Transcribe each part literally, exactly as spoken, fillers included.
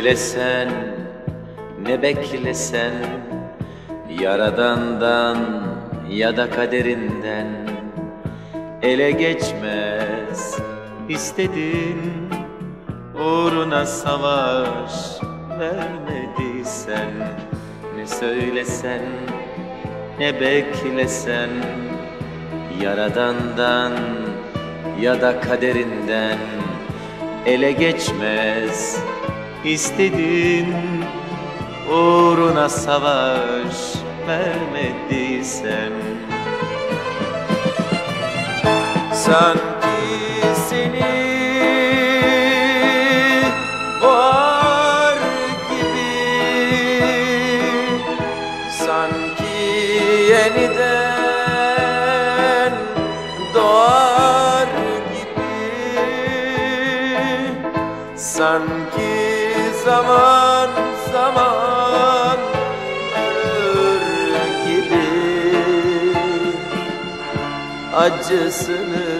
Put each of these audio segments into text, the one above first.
söylesen, ne beklesen, Yaradan'dan ya da kaderinden ele geçmez istedin, uğruna savaş vermediysen. Ne söylesen, ne beklesen, Yaradan'dan ya da kaderinden ele geçmez istedin, uğruna savaş vermediysen. Sanki seni boğar gibi, sanki yeniden doğar gibi, sanki zaman zaman ölür gibi, acısını,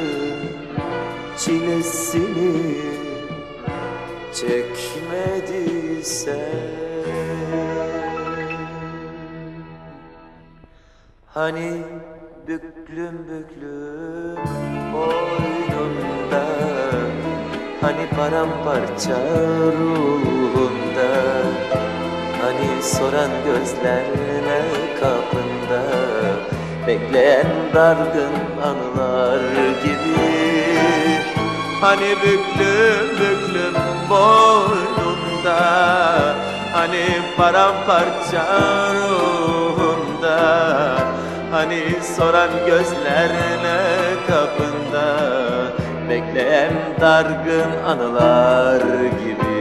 çilesini çekmediysen. Hani büklüm büklüm boynunda, hani paramparça ruhunda, hani soran gözlerine kapında, bekleyen dargın anılar gibi. Hani büklüm büklüm boynunda, hani paramparça ruhunda, hani soran gözlerine kapında, bekleyen dargın anılar gibi.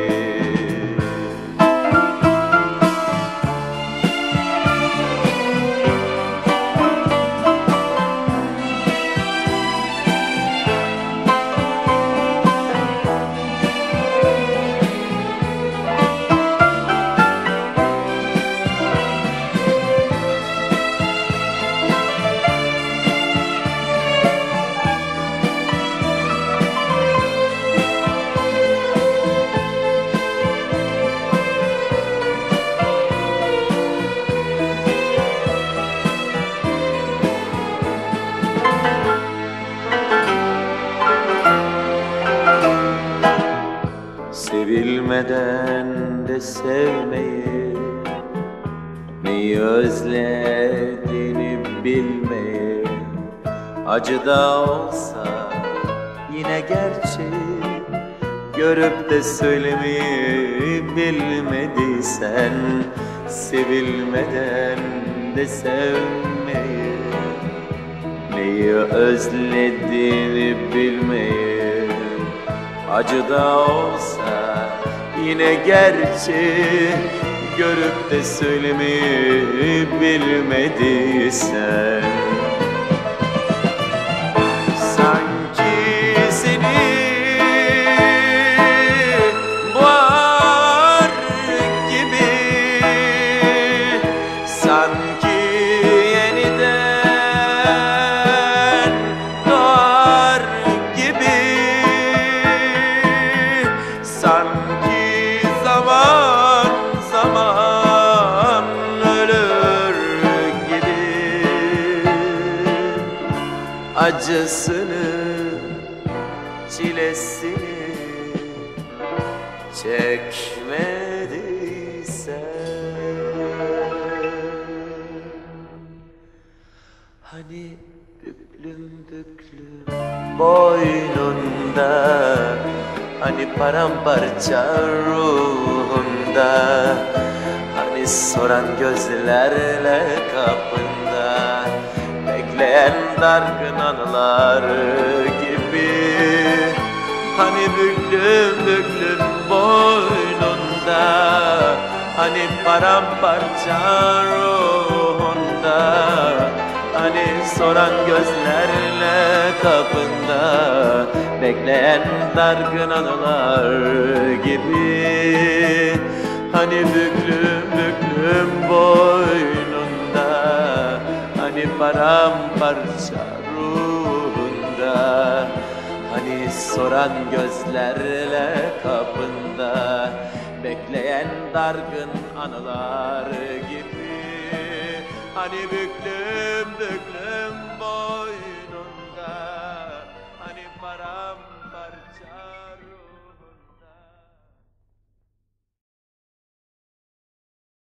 Sevilmeden de sevmeyi, neyi özlediğini bilmeyi, acı da olsa yine gerçeği görüp de söylemeyi bilmediysen. Sevilmeden de sevmeyi, neyi özlediğini bilmeyi, acı da olsa yine gerçeği görüp de söylemeyi bilmediysen. Sanki seni boğar gibi, sanki yeniden doğar gibi, sanki zaman zaman ölür gibi, acısını, çilesini çekmediysen. Hani büklüm büklüm boynunda, hani paramparça ruhunda, hani soran gözlerle kapında, bekleyen dargın anılar gibi. Hani büklüm büklüm boynunda, hani paramparça ruhunda, hani soran gözlerle kapında, bekleyen dargın anılar gibi. Hani büklüm büklüm boynunda, hani paramparça ruhunda, hani soran gözlerle kapında, bekleyen dargın anılar gibi. Hani büklüm büklüm